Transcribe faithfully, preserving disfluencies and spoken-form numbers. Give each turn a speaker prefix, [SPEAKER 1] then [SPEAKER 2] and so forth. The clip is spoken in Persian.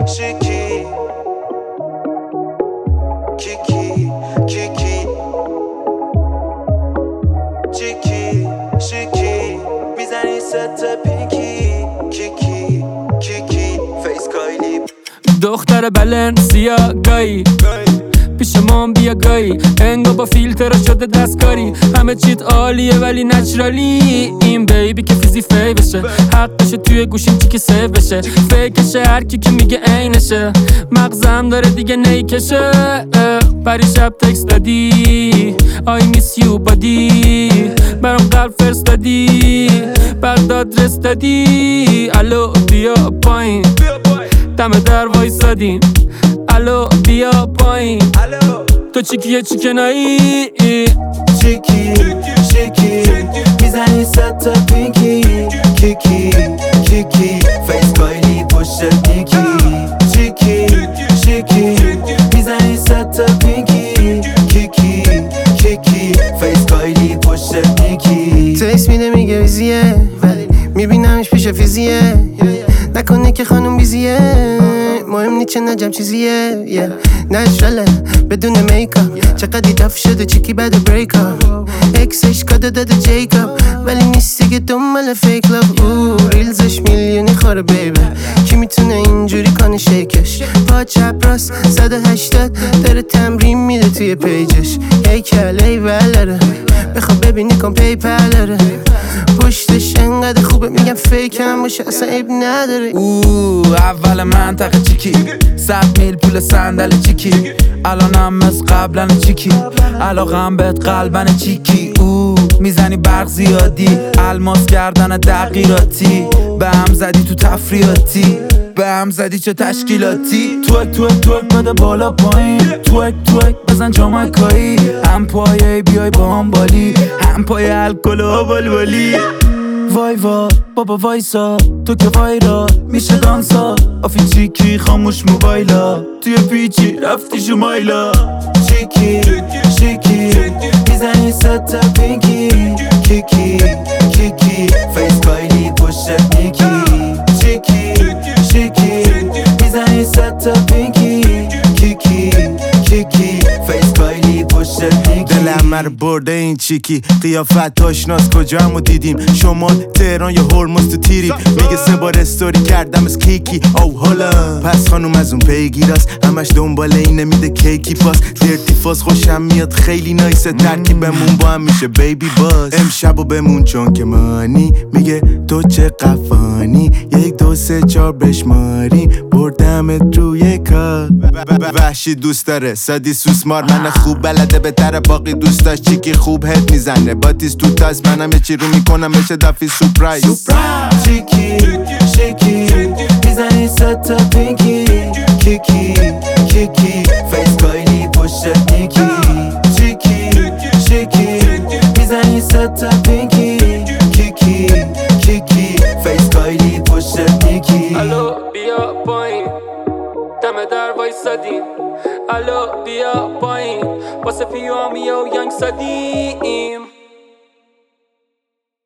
[SPEAKER 1] شیکی کیکی کیکی چیکی شیکی میزنی ست پینکی کیکی کیکی فیس کایلی
[SPEAKER 2] دختر بلنسیا گایی پیش من بیا گایی انگا با فیلتر شده دستکاری همه چیت عالیه ولی نچرالی این بیبی که فیزی فی بشه حقشه توی گوشیم چی که سیو بشه فیکشه هر کی که میگه عینشه مغزم داره دیگه نیکشه بری شب تکست دادی I miss you body برام قلب فرستادی بعد آدرس دادی الو بیا پایین دم در وایسادیم الو بیا پایین تو چیکیه چیکنایی
[SPEAKER 1] چیکی شیکی میزنی ست پینکی کیکی کیکی فیس کایلی پشت نیکی چیکی شیکی میزنی ست پینکی کیکی کیکی فیس کایلی پشت نیکی
[SPEAKER 3] تکس میده میگه ویزیه ولی میبینمش پیش فیزیه نکنه که خانم بیزیه مهم نیچه نجم چیزیه yeah. نشرله بدون میکاپ چقدی دف شده چیکی بعد بریکاپ اکسش کاده داده جیکاپ ولی نیستی که دنبال فیک لاف او ریلزش میلیونی خوره بیبه کی میتونه اینجوری کنه شیکش پا چپ راست صد و هشتاد داره تمرین میده توی پیجش ای کله ولره بخواب ببینی کن پیپلره پشتش انقدر خوبه میگم فیک هم باشه اصلا عیب نداره
[SPEAKER 4] او اول منطقه چیکی صد میل پول صندل چیکی الانم از قبلا چیکی علاقم بهت قلبن چیکی او میزنی برق زیادی الماس کردن دقیراتی به هم زدی تو تفریاتی به هم زدی چه تشکیلاتی توک توک توک بده بالا پایین توک توک بزن جامایکایی هم پایه بیای با هم بالی هم پایه الکل و بالبالی وای وای بابا وایسا تو که وایرا میشه دانسا آفی چیکی خاموش موبایلا توی پیچی رفتی شمایلا
[SPEAKER 1] چیکی شیکی میزنی ست پینکی کیکی کیکی فیس کایلی پشت نیکی چیکی شیکی میزنی ست پینکی کیکی کیکی فیس کایلی پشت نیکی
[SPEAKER 5] دلم مر برده این چیکی قیافت آشناس کجا همو دیدیم شمال تهران یا هرمز تو تیریم میگه سه بار استوری کردم از کیکی او حالا پس خانوم از اون پیگیراست همش دنبال اینه میده کیکی پاس درتی فاس خوشم میاد خیلی نایسه ترکیبمون با هم میشه بیبی باز امشب و بمون چون که مانی میگه تو چه قفانی یک دو سه چار بشماری بردمت روی کار وحشی دوست داره سادی سوسمار من خوب بلده بهتره باقی دوست داشت چیکی خوب هد میزنه باتیس تو تاس منم یه چی رو میکنم بشه دفی سپرایز
[SPEAKER 1] چیکی شیکی میزنی ست پینکی کیکی کیکی فیس کایلی پشت نیکی چیکی شیکی میزنی ست پینکی کیکی کیکی فیس کایلی پشت نیکی
[SPEAKER 2] الو بیا پایین دم در وایسادیم الو بیا پایین واسه پیامی و ینگ سادیم